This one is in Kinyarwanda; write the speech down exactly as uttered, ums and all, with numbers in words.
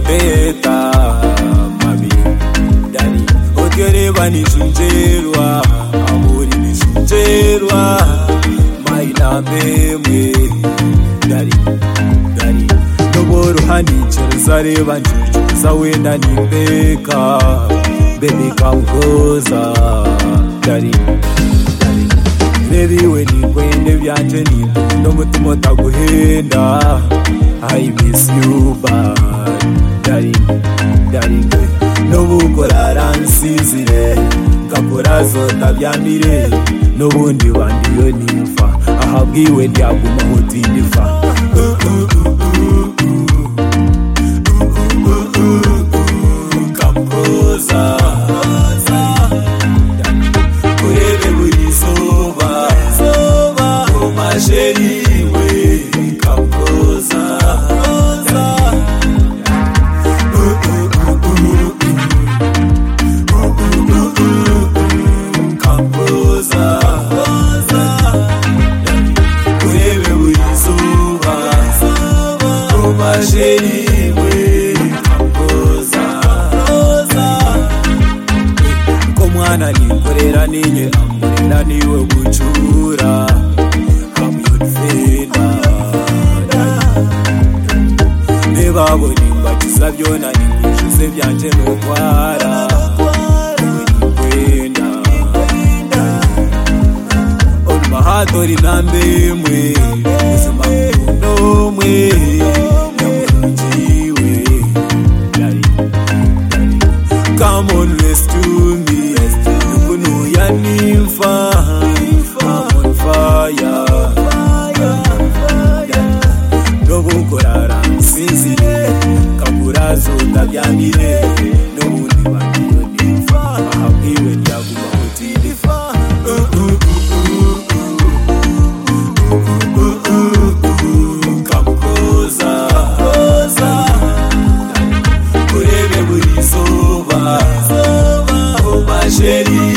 teta mami dani otyereba nishunjerwa amuri nishunjerwa maina memwe dani dani noboro hanichero zareba njuju zawenda nimbeka baby kamkoza dani dani nebiwe nikwende byanje ni no mutima utaguhenda I miss you bad darling darling nobukora ransizire ngakora zota byamire nobundi bandiyo nifa ahabwiwe ryaguma hotinifa kamkoza kurebe buri soba soba omasheriwe kamkoza komwana nikorera ninye amurera niwe gucura kamyonfenda nebabo nimbakiza byona nikushize byanje nokwara kwenda on mahatori nambemwe uzima ndomwe come on rescue me yukunu ya nimfa I'm on fire nobukora sinzire kaburazo ndabyamire nobundi bandiyo nimfa ahabwiwe ryaguma hotinifa kamkoza kurebe buri soba soba omasheri